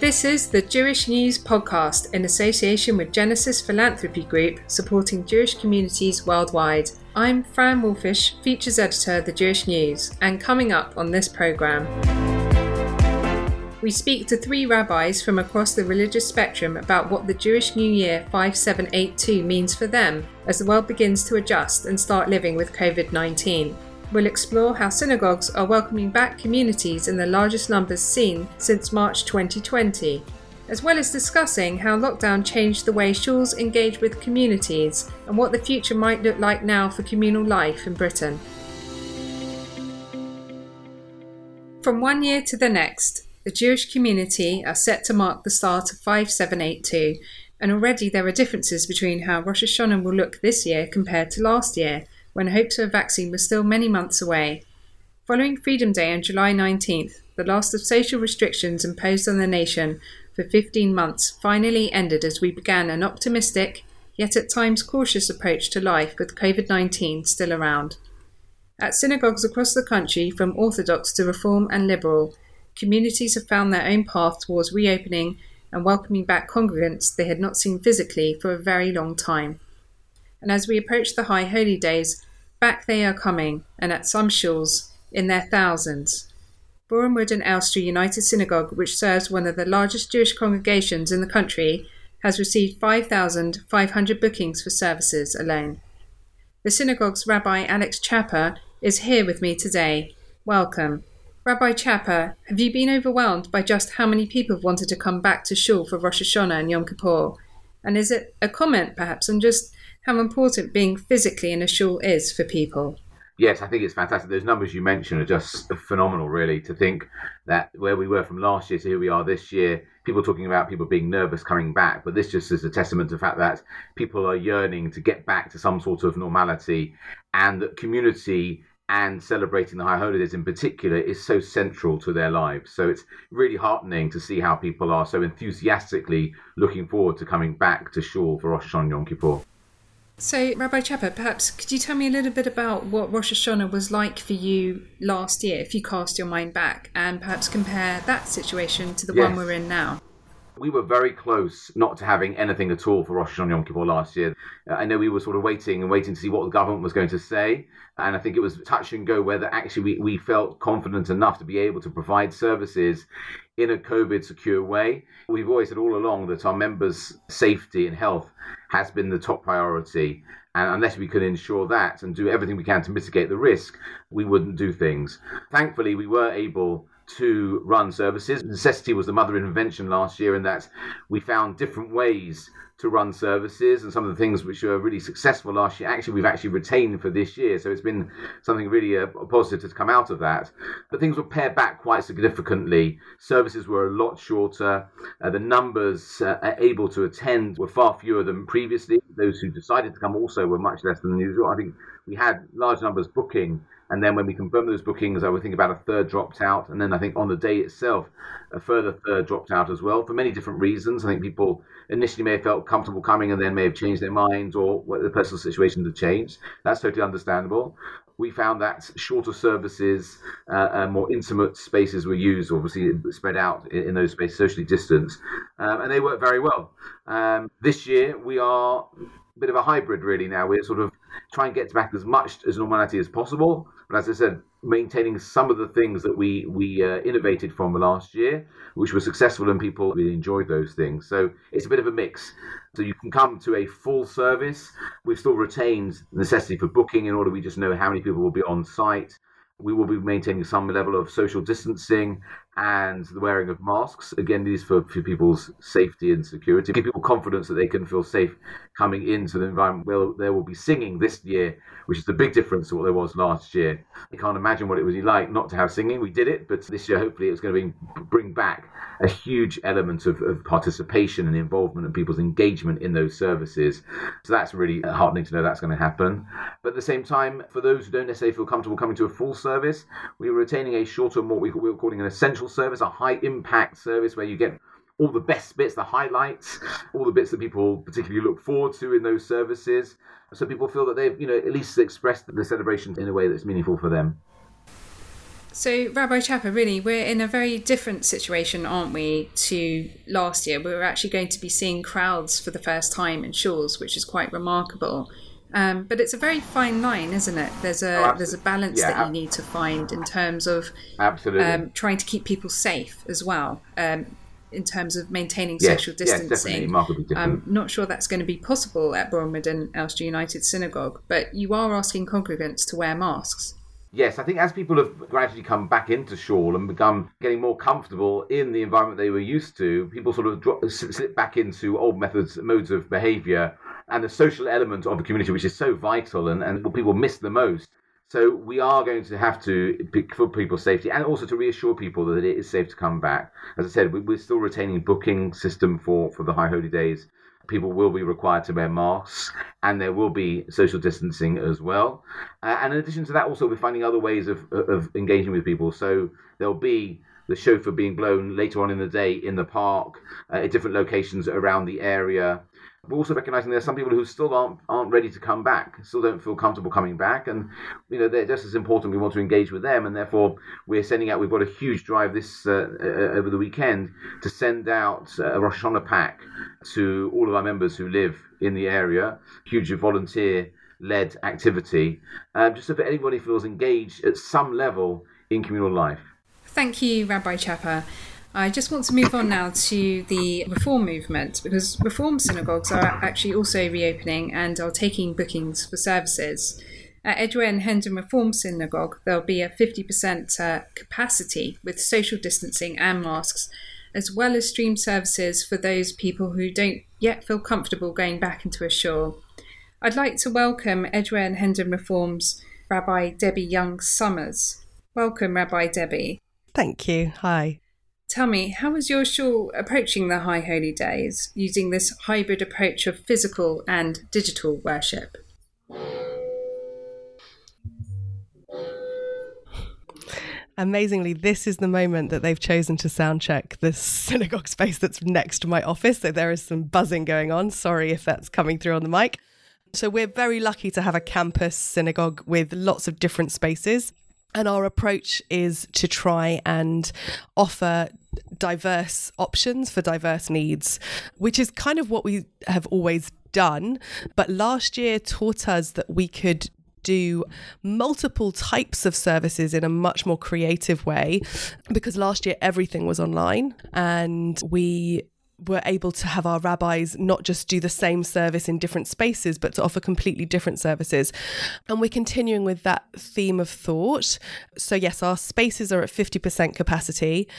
This is the Jewish News Podcast in association with Genesis Philanthropy Group, supporting Jewish communities worldwide. I'm Fran Wolfish, Features Editor of the Jewish News, and coming up on this programme, we speak to three rabbis from across the religious spectrum about what the Jewish New Year 5782 means for them as the world begins to adjust and start living with COVID-19. We'll explore how synagogues are welcoming back communities in the largest numbers seen since March 2020, as well as discussing how lockdown changed the way shuls engage with communities and what the future might look like now for communal life in Britain. From one year to the next, the Jewish community are set to mark the start of 5782, and already there are differences between how Rosh Hashanah will look this year compared to last year, when hope to a vaccine was still many months away. Following Freedom Day on July 19th, the last of social restrictions imposed on the nation for 15 months finally ended as we began an optimistic, yet at times cautious approach to life with COVID-19 still around. At synagogues across the country, from Orthodox to Reform and Liberal, communities have found their own path towards reopening and welcoming back congregants they had not seen physically for a very long time. And as we approach the High Holy Days, back they are coming, and at some shuls, in their thousands. Bournemouth and Elstree United Synagogue, which serves one of the largest Jewish congregations in the country, has received 5,500 bookings for services alone. The synagogue's Rabbi Alex Chapa is here with me today. Welcome. Rabbi Chapa, have you been overwhelmed by just how many people have wanted to come back to shul for Rosh Hashanah and Yom Kippur? And is it a comment, perhaps, on just how important being physically in a shul is for people? Yes, I think it's fantastic. Those numbers you mentioned are just phenomenal, really, to think that where we were from last year to here we are this year, people talking about people being nervous coming back. But this just is a testament to the fact that people are yearning to get back to some sort of normality, and that community and celebrating the High Holy Days in particular is so central to their lives. So it's really heartening to see how people are so enthusiastically looking forward to coming back to shul for Rosh Hashanah and Yom Kippur. So, Rabbi Chapa, perhaps could you tell me a little bit about what Rosh Hashanah was like for you last year, if you cast your mind back, and perhaps compare that situation to the one we're in now? We were very close not to having anything at all for Rosh Hashanah and Yom Kippur last year. I know we were sort of waiting to see what the government was going to say. And I think it was touch and go whether actually we felt confident enough to be able to provide services in a COVID secure way. We've always said all along that our members' safety and health has been the top priority. And unless we can ensure that and do everything we can to mitigate the risk, we wouldn't do things. Thankfully, we were able to run services. Necessity was the mother of invention last year in that we found different ways to run services, and some of the things which were really successful last year, we've actually retained for this year. So it's been something really positive to come out of that. But things were pared back quite significantly. Services were a lot shorter. The numbers able to attend were far fewer than previously. Those who decided to come also were much less than usual. I think we had large numbers booking, and then when we confirmed those bookings, I would think about a third dropped out. And then I think on the day itself, a further third dropped out as well for many different reasons. I think people initially may have felt comfortable coming and then may have changed their minds, or the personal situation had changed. That's totally understandable. We found that shorter services, more intimate spaces were used, obviously spread out in those spaces, socially distanced, and they work very well. This year, we are a bit of a hybrid really now. We're sort of trying to get back as much as normality as possible, but as I said, maintaining some of the things that we innovated from last year, which were successful, and people really enjoyed those things. So it's a bit of a mix. So you can come to a full service. We've still retained the necessity for booking in order we just know how many people will be on site. We will be maintaining some level of social distancing and the wearing of masks. Again, these for people's safety and security. Give people confidence that they can feel safe coming into the environment where there will be singing this year, which is the big difference to what there was last year. I can't imagine what it would be like not to have singing. We did it, but this year hopefully it's going to bring back a huge element of participation and involvement and people's engagement in those services. So that's really heartening to know that's going to happen. But at the same time, for those who don't necessarily feel comfortable coming to a full service, we were retaining a shorter, what we were calling an essential service, a high impact service where you get all the best bits, the highlights, all the bits that people particularly look forward to in those services. So people feel that they've, at least expressed the celebration in a way that's meaningful for them. So, Rabbi Chapa, really, we're in a very different situation, aren't we, to last year? We're actually going to be seeing crowds for the first time in shuls, which is quite remarkable. But it's a very fine line, isn't it? There's a balance that you need to find in terms of trying to keep people safe as well, in terms of maintaining social distancing. I'm not sure that's going to be possible at Bournemouth Elster United Synagogue, but you are asking congregants to wear masks. Yes, I think as people have gradually come back into shul and become getting more comfortable in the environment they were used to, people sort of slip back into old modes of behaviour, and the social element of the community, which is so vital and what people miss the most. So we are going to have to, for people's safety, and also to reassure people that it is safe to come back. As I said, we're still retaining booking system for the High Holy Days. People will be required to wear masks, and there will be social distancing as well. And in addition to that, also we're finding other ways of engaging with people. So there'll be the shofar being blown later on in the day in the park, at different locations around the area. We're also recognising there are some people who still aren't ready to come back, still don't feel comfortable coming back, and they're just as important. We want to engage with them, and therefore we're sending out. We've got a huge drive this over the weekend to send out a Rosh Hashanah pack to all of our members who live in the area. Huge volunteer-led activity, just so that everybody feels engaged at some level in communal life. Thank you, Rabbi Chapa. I just want to move on now to the Reform movement, because Reform synagogues are actually also reopening and are taking bookings for services. At Edgware and Hendon Reform Synagogue, there'll be a 50% capacity with social distancing and masks, as well as stream services for those people who don't yet feel comfortable going back into a shul. I'd like to welcome Edgware and Hendon Reform's Rabbi Debbie Young-Summers. Welcome, Rabbi Debbie. Thank you. Hi. Tell me, how is your shul approaching the High Holy Days, using this hybrid approach of physical and digital worship? Amazingly, this is the moment that they've chosen to sound check the synagogue space that's next to my office. So there is some buzzing going on. Sorry if that's coming through on the mic. So we're very lucky to have a campus synagogue with lots of different spaces. And our approach is to try and offer diverse options for diverse needs, which is kind of what we have always done. But last year taught us that we could do multiple types of services in a much more creative way, because last year everything was online, and we were able to have our rabbis not just do the same service in different spaces, but to offer completely different services. And we're continuing with that theme of thought. So yes, our spaces are at 50% capacity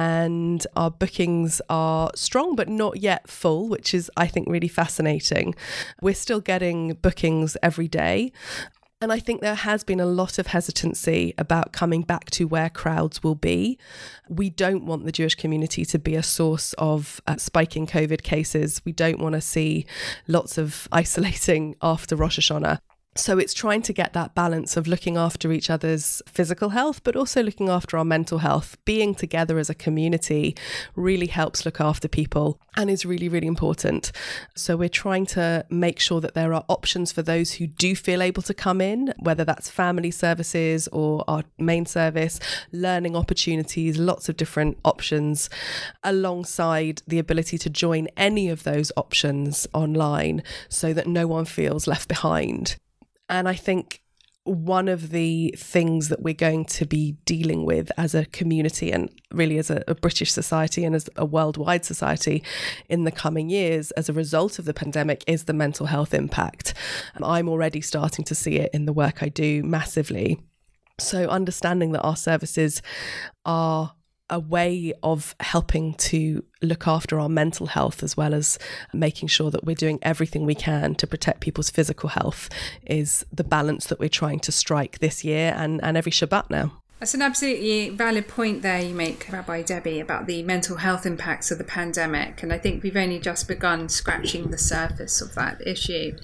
and our bookings are strong, but not yet full, which is, I think, really fascinating. We're still getting bookings every day. And I think there has been a lot of hesitancy about coming back to where crowds will be. We don't want the Jewish community to be a source of spiking COVID cases. We don't want to see lots of isolating after Rosh Hashanah. So it's trying to get that balance of looking after each other's physical health, but also looking after our mental health. Being together as a community really helps look after people and is really, really important. So we're trying to make sure that there are options for those who do feel able to come in, whether that's family services or our main service, learning opportunities, lots of different options, alongside the ability to join any of those options online so that no one feels left behind. And I think one of the things that we're going to be dealing with as a community and really as a British society and as a worldwide society in the coming years as a result of the pandemic is the mental health impact. I'm already starting to see it in the work I do massively. So understanding that our services are a way of helping to look after our mental health, as well as making sure that we're doing everything we can to protect people's physical health, is the balance that we're trying to strike this year and every Shabbat now. That's an absolutely valid point there you make, Rabbi Debbie, about the mental health impacts of the pandemic. And I think we've only just begun scratching the surface of that issue.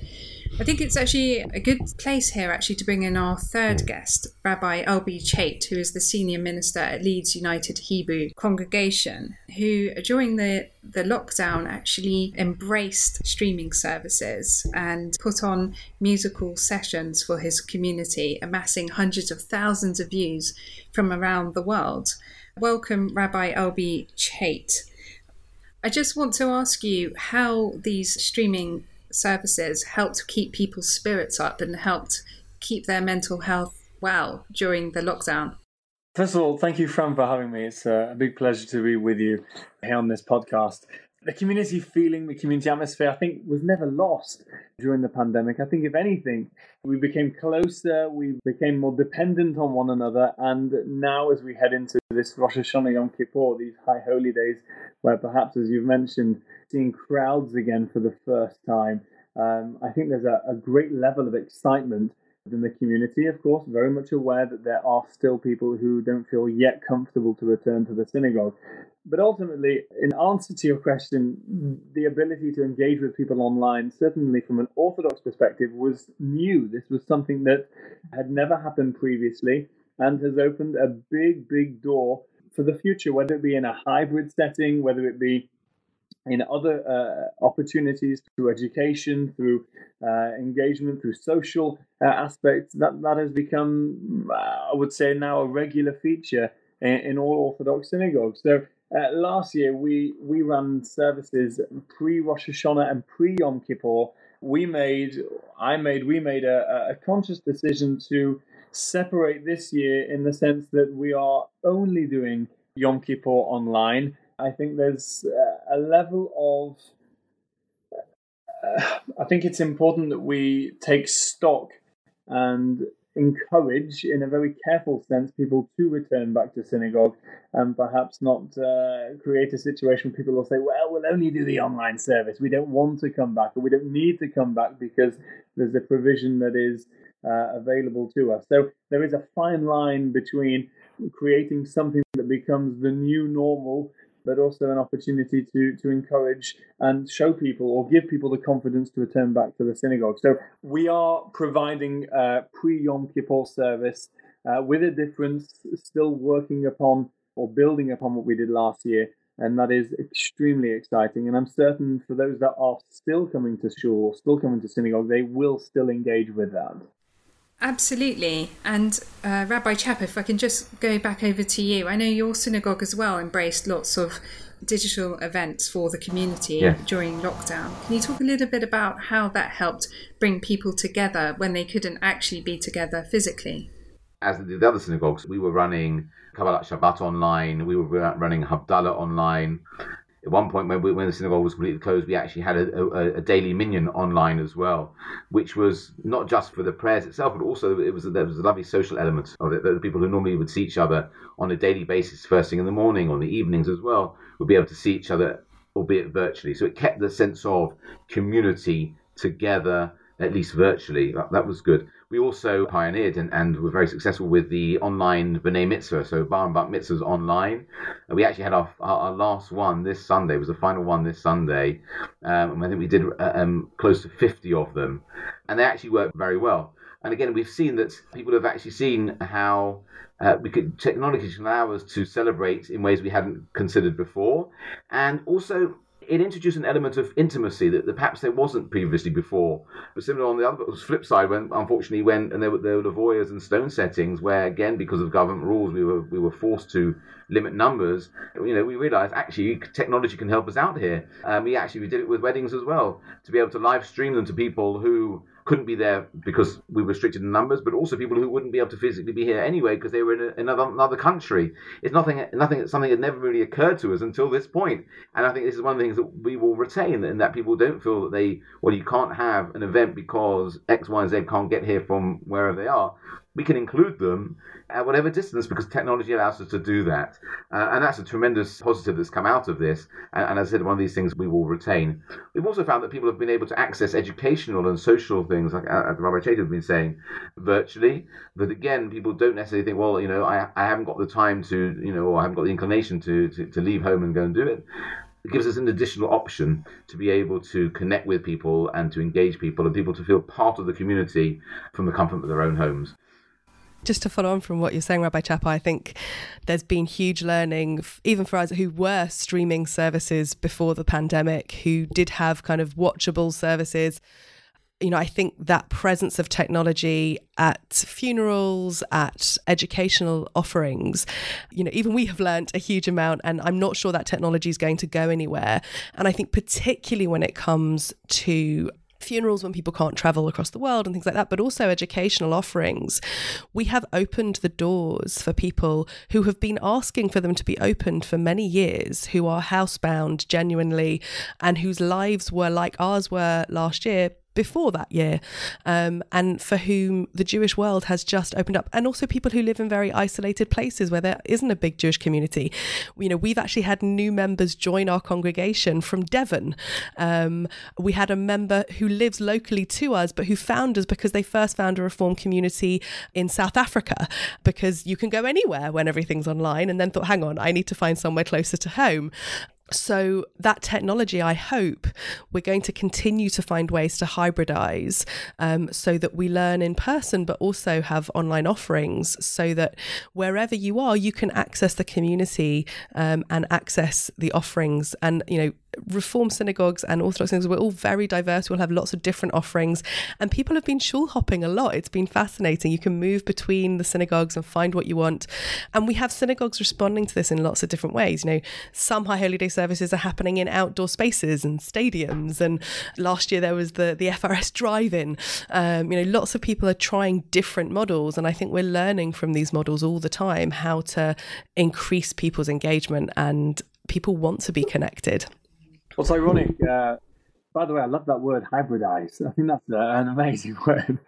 I think it's actually a good place here actually to bring in our third guest, Rabbi Elby Chait, who is the senior minister at Leeds United Hebrew Congregation, who during the lockdown actually embraced streaming services and put on musical sessions for his community, amassing hundreds of thousands of views from around the world. Welcome, Rabbi Elby Chait. I just want to ask you how these streaming services helped keep people's spirits up and helped keep their mental health well during the lockdown. First of all, thank you, Fran, for having me. It's a big pleasure to be with you here on this podcast. The community feeling, the community atmosphere, I think was never lost during the pandemic. I think, if anything, we became closer, we became more dependent on one another. And now as we head into this Rosh Hashanah Yom Kippur, these high holy days, where perhaps, as you've mentioned, seeing crowds again for the first time, I think there's a great level of excitement within the community, of course, very much aware that there are still people who don't feel yet comfortable to return to the synagogue. But ultimately, in answer to your question, the ability to engage with people online, certainly from an Orthodox perspective, was new. This was something that had never happened previously and has opened a big, big door for the future, whether it be in a hybrid setting, whether it be in other opportunities through education, through engagement, through social aspects. That has become, I would say, now a regular feature in all Orthodox synagogues. So last year we ran services pre-Rosh Hashanah and pre-Yom Kippur. We made a conscious decision to separate this year in the sense that we are only doing Yom Kippur online. I think there's a level of, I think it's important that we take stock and encourage, in a very careful sense, people to return back to synagogue and perhaps not create a situation where people will say, well, we'll only do the online service. We don't want to come back, or we don't need to come back because there's a provision that is available to us. So there is a fine line between creating something that becomes the new normal, but also an opportunity to encourage and show people or give people the confidence to return back to the synagogue. So we are providing pre-Yom Kippur service with a difference, still working upon or building upon what we did last year, and that is extremely exciting. And I'm certain for those that are still coming to shul, still coming to synagogue, they will still engage with that. Absolutely. And Rabbi Chap, if I can just go back over to you. I know your synagogue as well embraced lots of digital events for the community during lockdown. Can you talk a little bit about how that helped bring people together when they couldn't actually be together physically? As the other synagogues, we were running Kabbalat Shabbat online, we were running Havdalah online. At one point, when the synagogue was completely closed, we actually had a daily minyan online as well, which was not just for the prayers itself, but also there was a lovely social element of it. That the people who normally would see each other on a daily basis, first thing in the morning, or in the evenings as well, would be able to see each other, albeit virtually. So it kept the sense of community together, at least virtually. That was good. We also pioneered and were very successful with the online B'nai Mitzvah, so Bar and Bat Mitzvahs online. We actually had our last one this Sunday, was the final one this Sunday. And I think we did close to 50 of them. And they actually worked very well. And again, we've seen that people have actually seen how technology can allow us to celebrate in ways we hadn't considered before. And also, it introduced an element of intimacy that perhaps there wasn't previously before. But similar on the other flip side, when there were lavoyas and stone settings where, again, because of government rules, we were forced to limit numbers. We realised actually technology can help us out here. We did it with weddings as well, to be able to live stream them to people who couldn't be there because we were restricted in numbers, but also people who wouldn't be able to physically be here anyway because they were in another country. It's something that never really occurred to us until this point. And I think this is one of the things that we will retain, in that people don't feel that you can't have an event because X, Y, and Z can't get here from wherever they are. We can include them at whatever distance because technology allows us to do that. And that's a tremendous positive that's come out of this. And as I said, one of these things we will retain. We've also found that people have been able to access educational and social things, like Rabbi Chait has been saying, virtually. But again, people don't necessarily think, well, I haven't got the time to, or I haven't got the inclination to leave home and go and do it. it gives us an additional option to be able to connect with people and to engage people and people to feel part of the community from the comfort of their own homes. Just to follow on from what you're saying, Rabbi Chapa, I think there's been huge learning, even for us who were streaming services before the pandemic, who did have kind of watchable services. You know, I think that presence of technology at funerals, at educational offerings, you know, even we have learnt a huge amount, and I'm not sure that technology is going to go anywhere. And I think particularly when it comes to funerals, when people can't travel across the world and things like that, but also educational offerings, we have opened the doors for people who have been asking for them to be opened for many years, who are housebound genuinely, and whose lives were like ours were last year, before that year, and for whom the Jewish world has just opened up. And also people who live in very isolated places where there isn't a big Jewish community. You know, we've actually had new members join our congregation from Devon. We had a member who lives locally to us, but who found us because they first found a Reform community in South Africa, because you can go anywhere when everything's online, and then thought, hang on, I need to find somewhere closer to home. So that technology, I hope we're going to continue to find ways to hybridize, so that we learn in person, but also have online offerings, so that wherever you are, you can access the community and access the offerings. And, you know, Reform synagogues and Orthodox synagogues, we're all very diverse. We'll have lots of different offerings, and people have been shul hopping a lot. It's been fascinating. You can move between the synagogues and find what you want. And we have synagogues responding to this in lots of different ways. You know, some High Holy Day services are happening in outdoor spaces and stadiums. And last year there was the FRS drive-in. You know, lots of people are trying different models. And I think we're learning from these models all the time how to increase people's engagement, and people want to be connected. What's ironic, by the way, I love that word, hybridize. I think that's an amazing word.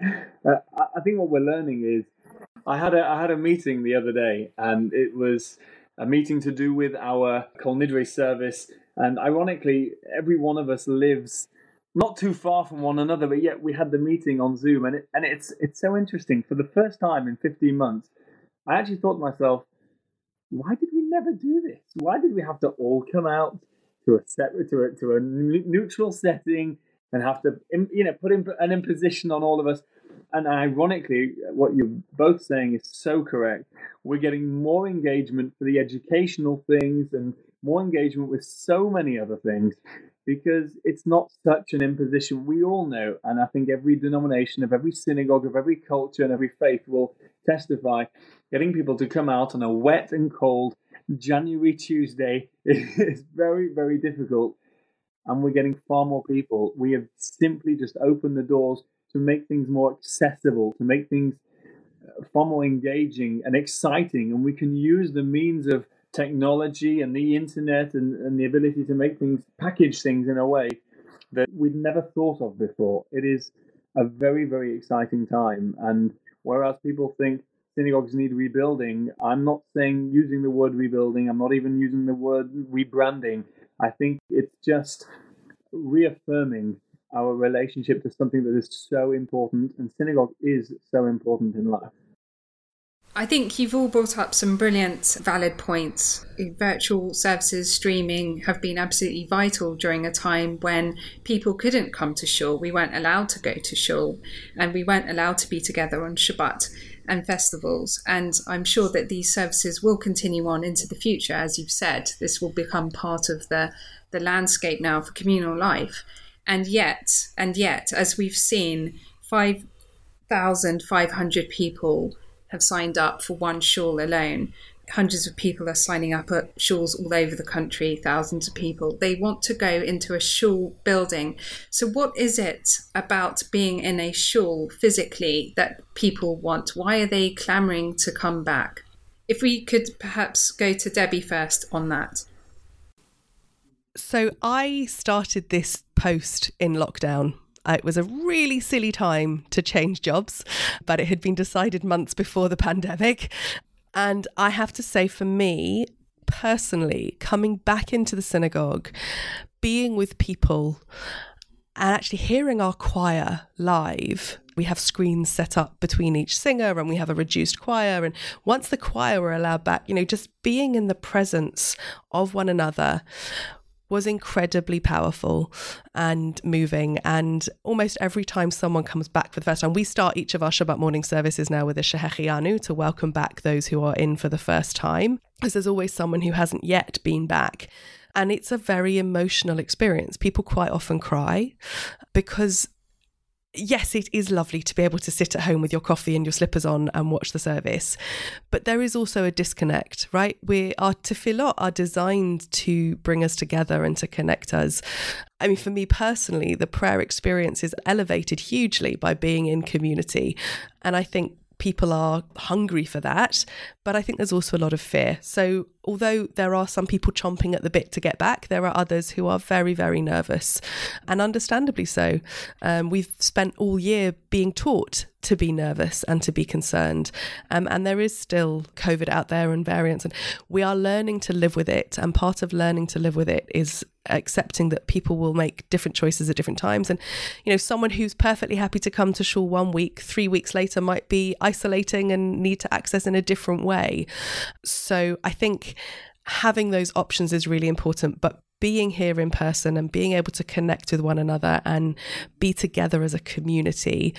I think what we're learning is, I had a meeting the other day, and it was a meeting to do with our Kol Nidre service. And ironically, every one of us lives not too far from one another, but yet we had the meeting on Zoom. And it's so interesting. For the first time in 15 months, I actually thought to myself, why did we never do this? Why did we have to all come out to a neutral setting and have to, you know, put an imposition on all of us? And ironically, what you're both saying is so correct. We're getting more engagement for the educational things and more engagement with so many other things, because it's not such an imposition. We all know, and I think every denomination of every synagogue, of every culture and every faith will testify, getting people to come out on a wet and cold January Tuesday is very, very difficult. And we're getting far more people. We have simply just opened the doors to make things more accessible, to make things far more engaging and exciting. And we can use the means of technology and the internet and the ability to make things, package things in a way that we'd never thought of before. It is a very, very exciting time. And whereas people think synagogues need rebuilding, I'm not saying using the word rebuilding. I'm not even using the word rebranding. I think it's just reaffirming our relationship to something that is so important, and synagogue is so important in life. I think you've all brought up some brilliant, valid points. Virtual services, streaming have been absolutely vital during a time when people couldn't come to shul. We weren't allowed to go to shul, and we weren't allowed to be together on Shabbat and festivals. And I'm sure that these services will continue on into the future. As you've said, this will become part of the landscape now for communal life. And yet, as we've seen, 5,500 people have signed up for one shul alone. Hundreds of people are signing up at shuls all over the country, thousands of people. They want to go into a shul building. So what is it about being in a shul physically that people want? Why are they clamoring to come back? If we could perhaps go to Debbie first on that. So I started this post in lockdown. It was a really silly time to change jobs, but it had been decided months before the pandemic. And I have to say, for me personally, coming back into the synagogue, being with people and actually hearing our choir live. We have screens set up between each singer, and we have a reduced choir. And once the choir were allowed back, you know, just being in the presence of one another was incredibly powerful and moving. And almost every time someone comes back for the first time, we start each of our Shabbat morning services now with a Shehechianu to welcome back those who are in for the first time, because there's always someone who hasn't yet been back. And it's a very emotional experience. People quite often cry because, yes, it is lovely to be able to sit at home with your coffee and your slippers on and watch the service. But there is also a disconnect, right? Our tefillot are designed to bring us together and to connect us. I mean, for me personally, the prayer experience is elevated hugely by being in community. And I think people are hungry for that, but I think there's also a lot of fear. So although there are some people chomping at the bit to get back, there are others who are very, very nervous, and understandably so. We've spent all year being taught to be nervous and to be concerned. And there is still COVID out there and variants, and we are learning to live with it. And part of learning to live with it is accepting that people will make different choices at different times. And, you know, someone who's perfectly happy to come to shul 1 week, 3 weeks later might be isolating and need to access in a different way. So I think having those options is really important, but being here in person and being able to connect with one another and be together as a community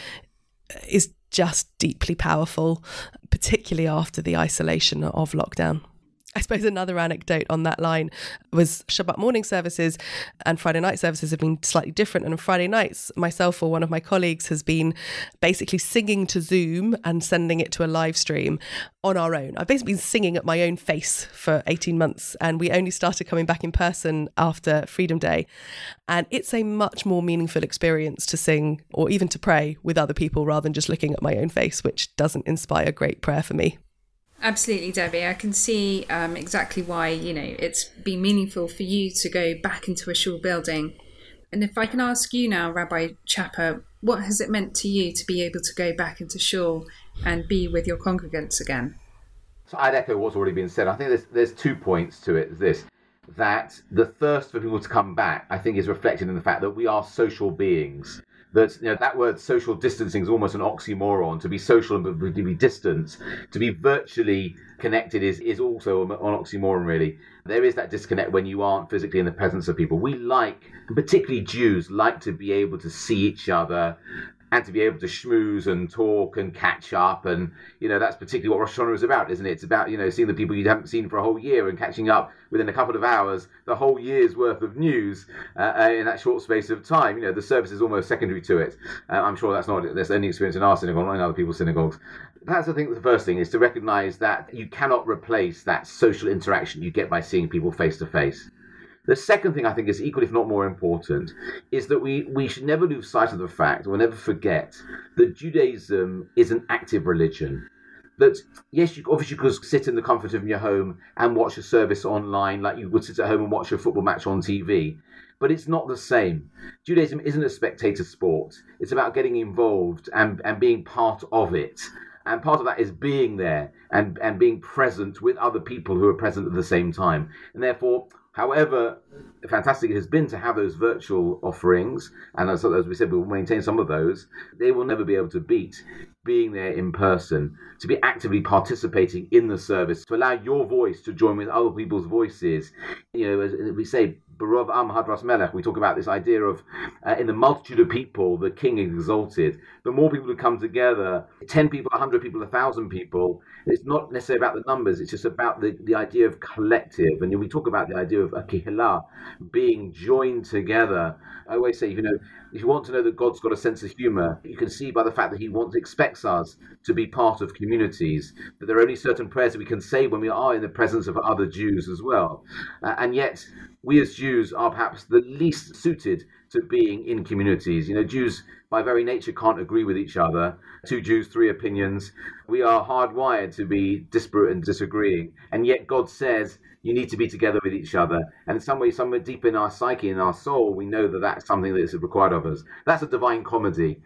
is just deeply powerful, particularly after the isolation of lockdown. I suppose another anecdote on that line was Shabbat morning services and Friday night services have been slightly different. And on Friday nights, myself or one of my colleagues has been basically singing to Zoom and sending it to a live stream on our own. I've basically been singing at my own face for 18 months, and we only started coming back in person after Freedom Day. And it's a much more meaningful experience to sing or even to pray with other people rather than just looking at my own face, which doesn't inspire great prayer for me. Absolutely, Debbie. I can see exactly why, it's been meaningful for you to go back into a shul building. And if I can ask you now, Rabbi Chapper, what has it meant to you to be able to go back into shul and be with your congregants again? So I'd echo what's already been said. I think there's 2 points to it. This, that the thirst for people to come back, I think, is reflected in the fact that we are social beings. That word social distancing is almost an oxymoron. To be social and to be distant, to be virtually connected is also an oxymoron, really. There is that disconnect when you aren't physically in the presence of people. We like, and particularly Jews, like to be able to see each other and to be able to schmooze and talk and catch up. And, that's particularly what Rosh Hashanah is about, isn't it? It's about, seeing the people you haven't seen for a whole year and catching up within a couple of hours, the whole year's worth of news in that short space of time. The service is almost secondary to it. I'm sure that's only experience in our synagogue, not in other people's synagogues. That's, I think, the first thing is to recognize that you cannot replace that social interaction you get by seeing people face to face. The second thing I think is equally, if not more important, is that we should never lose sight of the fact, or never forget, that Judaism is an active religion. That, yes, you obviously could sit in the comfort of your home and watch a service online like you would sit at home and watch a football match on TV. But it's not the same. Judaism isn't a spectator sport. It's about getting involved and being part of it. And part of that is being there and being present with other people who are present at the same time. And therefore, however fantastic it has been to have those virtual offerings, and as we said, we'll maintain some of those, they will never be able to beat being there in person, to be actively participating in the service, to allow your voice to join with other people's voices. As we say, Barov Am Hadras Melech, we talk about this idea of in the multitude of people, the king is exalted. The more people who come together, 10 people, 100 people, 1,000 people, it's not necessarily about the numbers, it's just about the idea of collective. And we talk about the idea of a kihila, being joined together. I always say, if you want to know that God's got a sense of humor, you can see by the fact that he expects us to be part of communities, that there are only certain prayers that we can say when we are in the presence of other Jews as well. And yet, we as Jews are perhaps the least suited to being in communities. Jews by very nature can't agree with each other. 2 Jews, 3 opinions. We are hardwired to be disparate and disagreeing. And yet God says you need to be together with each other. And in some way, somewhere deep in our psyche, in our soul, we know that that's something that is required of us. That's a divine comedy.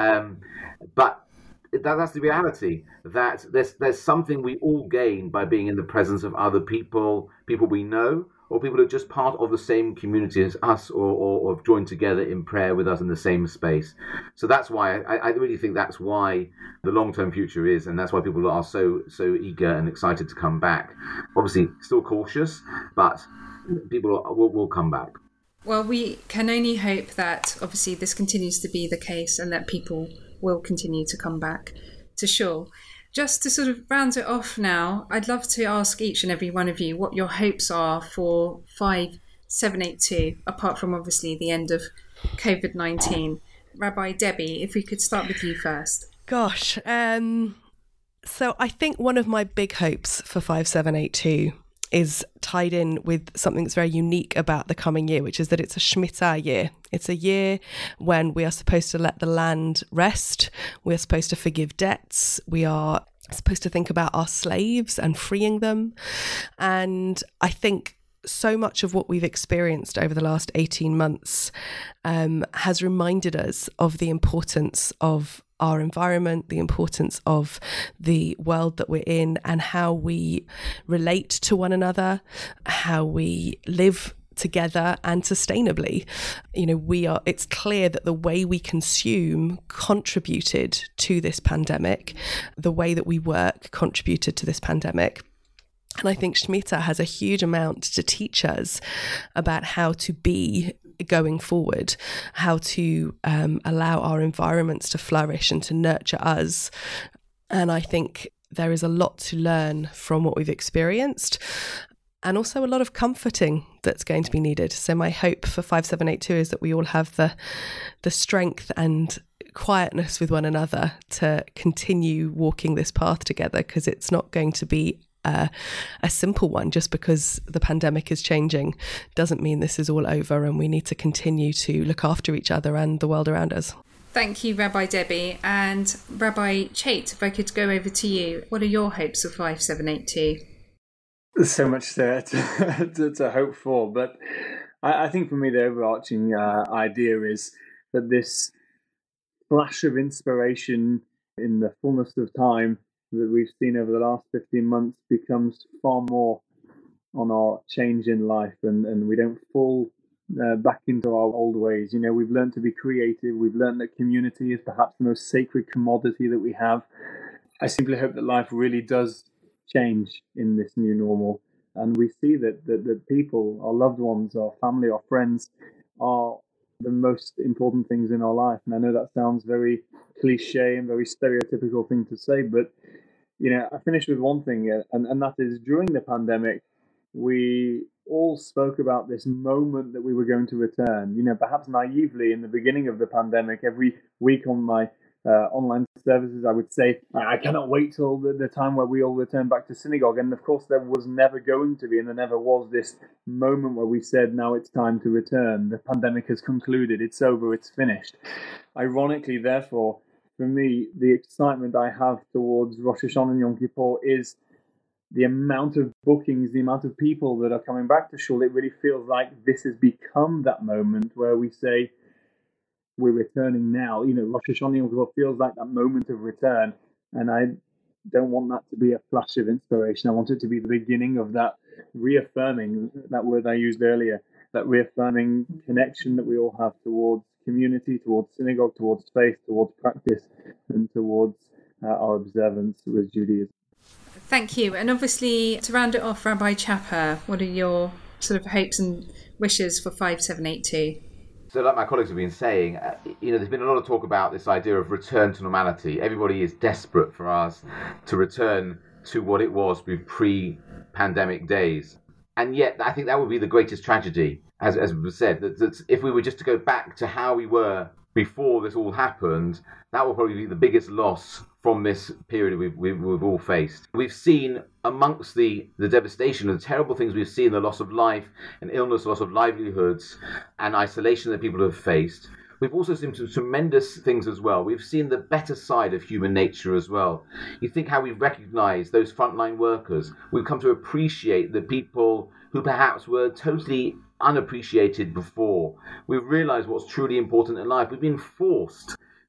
But that's the reality, that there's something we all gain by being in the presence of other people we know, or people who are just part of the same community as us, or have joined together in prayer with us in the same space. So that's why I really think that's why the long-term future is, and that's why people are so eager and excited to come back. Obviously, still cautious, but people will come back. Well, we can only hope that obviously this continues to be the case and that people will continue to come back to shore. Just to sort of round it off now, I'd love to ask each and every one of you what your hopes are for 5782, apart from obviously the end of COVID-19. Rabbi Debbie, if we could start with you first. Gosh, so I think one of my big hopes for 5782 is tied in with something that's very unique about the coming year, which is that it's a Shemitah year. It's a year when we are supposed to let the land rest. We're supposed to forgive debts. We are supposed to think about our slaves and freeing them. And I think so much of what we've experienced over the last 18 months has reminded us of the importance of our environment, the importance of the world that we're in, and how we relate to one another, how we live together and sustainably. It's clear that the way we consume contributed to this pandemic, the way that we work contributed to this pandemic. And I think Shemitah has a huge amount to teach us about how to be going forward, how to allow our environments to flourish and to nurture us. And I think there is a lot to learn from what we've experienced, and also a lot of comforting that's going to be needed. So my hope for 5782 is that we all have the strength and quietness with one another to continue walking this path together, because it's not going to be a simple one. Just because the pandemic is changing doesn't mean this is all over, and we need to continue to look after each other and the world around us. Thank you, Rabbi Debbie. And Rabbi Chait, if I could go over to you, what are your hopes for 5782? There's so much there to hope for, but I think for me the overarching idea is that this flash of inspiration in the fullness of time that we've seen over the last 15 months becomes far more on our change in life, and we don't fall back into our old ways. We've learned to be creative. We've learned that community is perhaps the most sacred commodity that we have. I simply hope that life really does change in this new normal, and we see that people, our loved ones, our family, our friends, are the most important things in our life. And I know that sounds very cliche and very stereotypical thing to say, but I finished with one thing, and that is, during the pandemic, we all spoke about this moment that we were going to return. Perhaps naively in the beginning of the pandemic, every week on my online services, I would say, I cannot wait till the time where we all return back to synagogue. And of course, there was never going to be, and there never was this moment where we said, now it's time to return. The pandemic has concluded. It's over. It's finished. Ironically, therefore, for me, the excitement I have towards Rosh Hashanah and Yom Kippur is the amount of bookings, the amount of people that are coming back to shul. It really feels like this has become that moment where we say, we're returning now. Rosh Hashanah and Yom Kippur feels like that moment of return. And I don't want that to be a flash of inspiration. I want it to be the beginning of that reaffirming, that word I used earlier, that reaffirming connection that we all have towards community, towards synagogue, towards faith, towards practice, and towards our observance with Judaism. Thank you. And obviously, to round it off, Rabbi Chapper, what are your sort of hopes and wishes for 5782? So like my colleagues have been saying, there's been a lot of talk about this idea of return to normality. Everybody is desperate for us to return to what it was pre-pandemic days. And yet, I think that would be the greatest tragedy, as was said, that if we were just to go back to how we were before this all happened, that will probably be the biggest loss from this period we've all faced. We've seen amongst the devastation and the terrible things we've seen, the loss of life and illness, loss of livelihoods and isolation that people have faced. We've also seen some tremendous things as well. We've seen the better side of human nature as well. You think how we've recognized those frontline workers. We've come to appreciate the people who perhaps were totally unappreciated before. We've realized what's truly important in life. We've been forced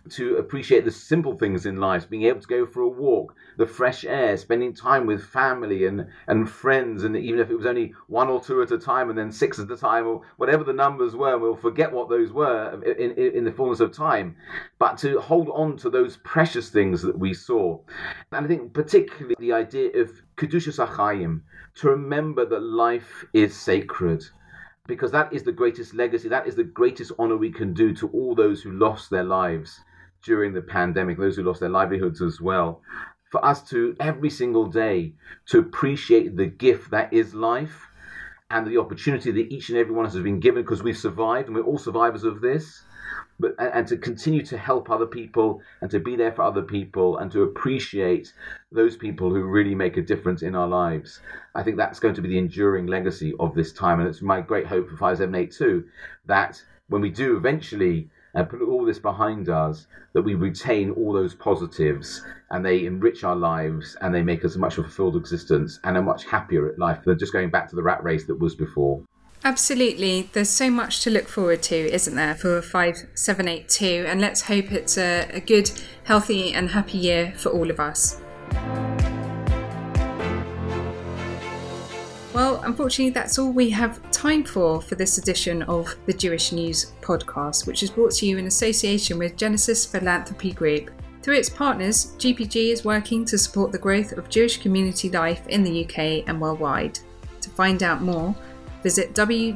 to appreciate the simple things in life, being able to go for a walk, the fresh air, spending time with family and friends, and even if it was only 1 or 2 at a time and then 6 at a time, or whatever the numbers were, we'll forget what those were in the fullness of time, but to hold on to those precious things that we saw. And I think particularly the idea of Kedushas HaChaim, to remember that life is sacred, because that is the greatest legacy, that is the greatest honor we can do to all those who lost their lives during the pandemic, those who lost their livelihoods as well. For us to, every single day, to appreciate the gift that is life and the opportunity that each and every one of us has been given, because we've survived and we're all survivors of this, and to continue to help other people and to be there for other people and to appreciate those people who really make a difference in our lives. I think that's going to be the enduring legacy of this time. And it's my great hope for 5782 that when we do eventually put all this behind us, that we retain all those positives and they enrich our lives and they make us a much more fulfilled existence and a much happier life than just going back to the rat race that was before. Absolutely. There's so much to look forward to, isn't there, for 5782, and let's hope it's a good, healthy and happy year for all of us. Well, unfortunately, that's all we have time for this edition of the Jewish News podcast, which is brought to you in association with Genesis Philanthropy Group. Through its partners, GPG is working to support the growth of Jewish community life in the UK and worldwide. To find out more, visit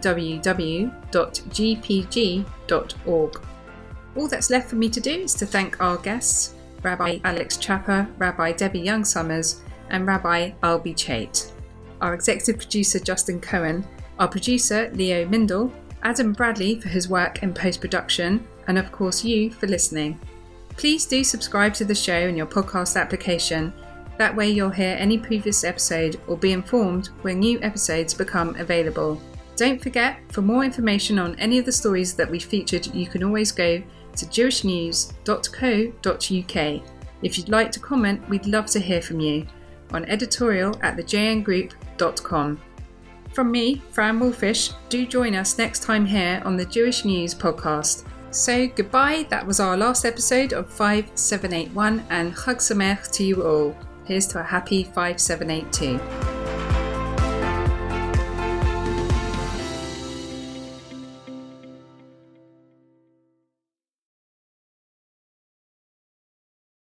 www.gpg.org. All that's left for me to do is to thank our guests, Rabbi Alex Chapa, Rabbi Debbie Young-Summers, and Rabbi Albi Chait. Our executive producer Justin Cohen, our producer Leo Mindel, Adam Bradley for his work in post-production, and of course you for listening. Please do subscribe to the show in your podcast application. That way you'll hear any previous episode or be informed when new episodes become available. Don't forget, for more information on any of the stories that we featured, you can always go to jewishnews.co.uk. If you'd like to comment, we'd love to hear from you on editorial@thejngroup.com. From me, Fran Wolfish, do join us next time here on the Jewish News podcast. So goodbye, that was our last episode of 5781, and Chag Sameach to you all. Here's to a happy 5782.